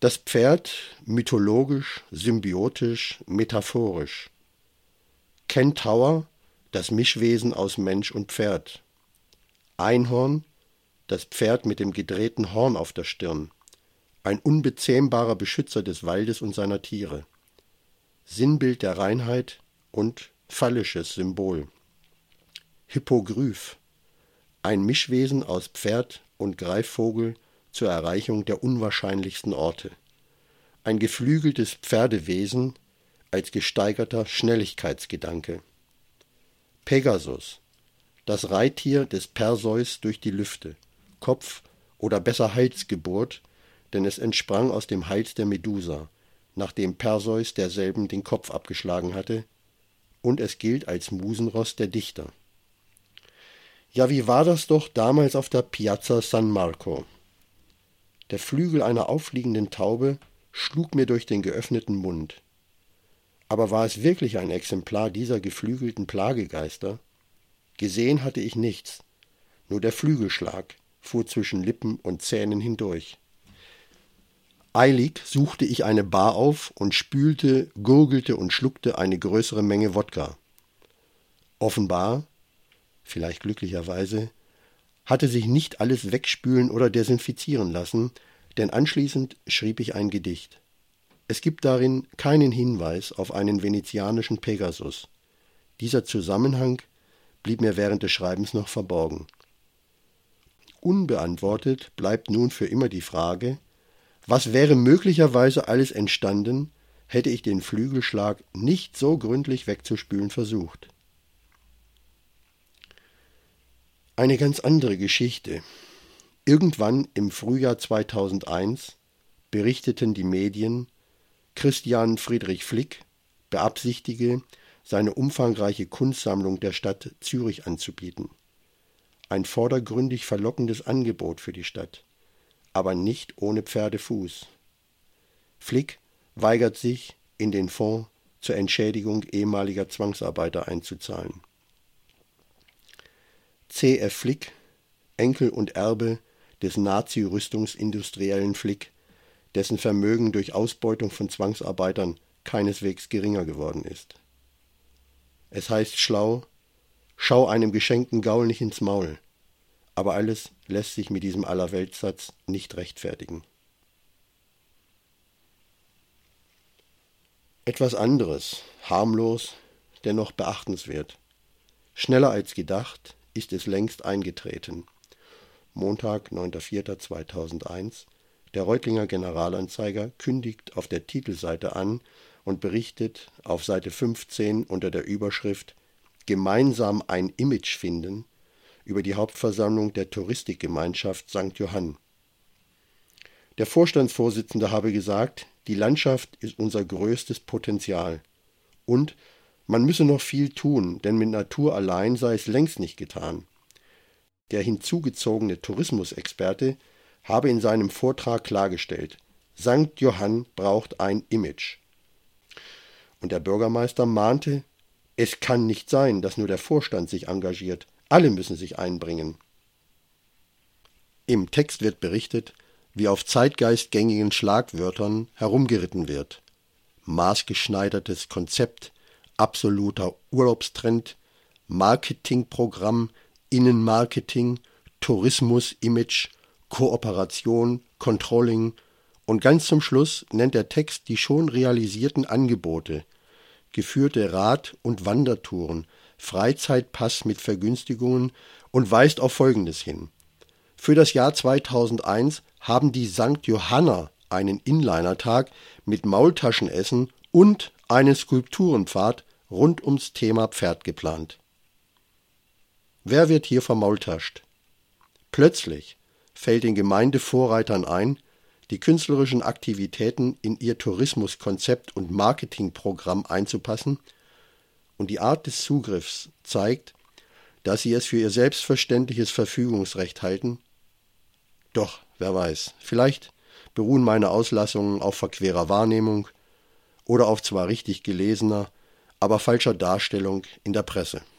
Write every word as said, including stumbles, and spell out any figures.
Das Pferd mythologisch, symbiotisch, metaphorisch. Kentaur, das Mischwesen aus Mensch und Pferd. Einhorn, das Pferd mit dem gedrehten Horn auf der Stirn. Ein unbezähmbarer Beschützer des Waldes und seiner Tiere. Sinnbild der Reinheit und phallisches Symbol. Hippogryph, ein Mischwesen aus Pferd und Greifvogel zur Erreichung der unwahrscheinlichsten Orte. Ein geflügeltes Pferdewesen als gesteigerter Schnelligkeitsgedanke. Pegasus, das Reittier des Perseus durch die Lüfte, Kopf- oder besser Halsgeburt, denn es entsprang aus dem Hals der Medusa, nachdem Perseus derselben den Kopf abgeschlagen hatte, und es gilt als Musenross der Dichter. Ja, wie war das doch damals auf der Piazza San Marco? Der Flügel einer auffliegenden Taube schlug mir durch den geöffneten Mund. Aber war es wirklich ein Exemplar dieser geflügelten Plagegeister? Gesehen hatte ich nichts, nur der Flügelschlag fuhr zwischen Lippen und Zähnen hindurch. Eilig suchte ich eine Bar auf und spülte, gurgelte und schluckte eine größere Menge Wodka. Offenbar, vielleicht glücklicherweise, hatte sich nicht alles wegspülen oder desinfizieren lassen, denn anschließend schrieb ich ein Gedicht. Es gibt darin keinen Hinweis auf einen venezianischen Pegasus. Dieser Zusammenhang blieb mir während des Schreibens noch verborgen. Unbeantwortet bleibt nun für immer die Frage, was wäre möglicherweise alles entstanden, hätte ich den Flügelschlag nicht so gründlich wegzuspülen versucht. Eine ganz andere Geschichte. Irgendwann im Frühjahr zweitausendeins berichteten die Medien, Christian Friedrich Flick beabsichtige, seine umfangreiche Kunstsammlung der Stadt Zürich anzubieten. Ein vordergründig verlockendes Angebot für die Stadt, aber nicht ohne Pferdefuß. Flick weigert sich, in den Fonds zur Entschädigung ehemaliger Zwangsarbeiter einzuzahlen. C F Flick, Enkel und Erbe des Nazi-Rüstungsindustriellen Flick, dessen Vermögen durch Ausbeutung von Zwangsarbeitern keineswegs geringer geworden ist. Es heißt schlau, schau einem geschenkten Gaul nicht ins Maul, aber alles lässt sich mit diesem Allerweltssatz nicht rechtfertigen. Etwas anderes, harmlos, dennoch beachtenswert. Schneller als gedacht ist es längst eingetreten. Montag, neunter vierter zweitausendeins. Der Reutlinger Generalanzeiger kündigt auf der Titelseite an und berichtet auf Seite fünfzehn unter der Überschrift »Gemeinsam ein Image finden« über die Hauptversammlung der Touristikgemeinschaft Sankt Johann. Der Vorstandsvorsitzende habe gesagt, die Landschaft ist unser größtes Potenzial. Und man müsse noch viel tun, denn mit Natur allein sei es längst nicht getan. Der hinzugezogene Tourismusexperte habe in seinem Vortrag klargestellt, Sankt Johann braucht ein Image. Und der Bürgermeister mahnte, es kann nicht sein, dass nur der Vorstand sich engagiert, alle müssen sich einbringen. Im Text wird berichtet, wie auf zeitgeistgängigen Schlagwörtern herumgeritten wird. Maßgeschneidertes Konzept, absoluter Urlaubstrend, Marketingprogramm, Innenmarketing, Tourismus-Image, Kooperation, Controlling und ganz zum Schluss nennt der Text die schon realisierten Angebote, geführte Rad- und Wandertouren, Freizeitpass mit Vergünstigungen und weist auf Folgendes hin. Für das Jahr zweitausendeins haben die Sankt Johanner einen Inlinertag mit Maultaschenessen und einen Skulpturenpfad rund ums Thema Pferd geplant. Wer wird hier vermaultascht? Plötzlich fällt den Gemeindevorreitern ein, die künstlerischen Aktivitäten in ihr Tourismuskonzept und Marketingprogramm einzupassen, und die Art des Zugriffs zeigt, dass sie es für ihr selbstverständliches Verfügungsrecht halten. Doch, wer weiß, vielleicht beruhen meine Auslassungen auf verquerer Wahrnehmung oder auf zwar richtig gelesener, aber falscher Darstellung in der Presse.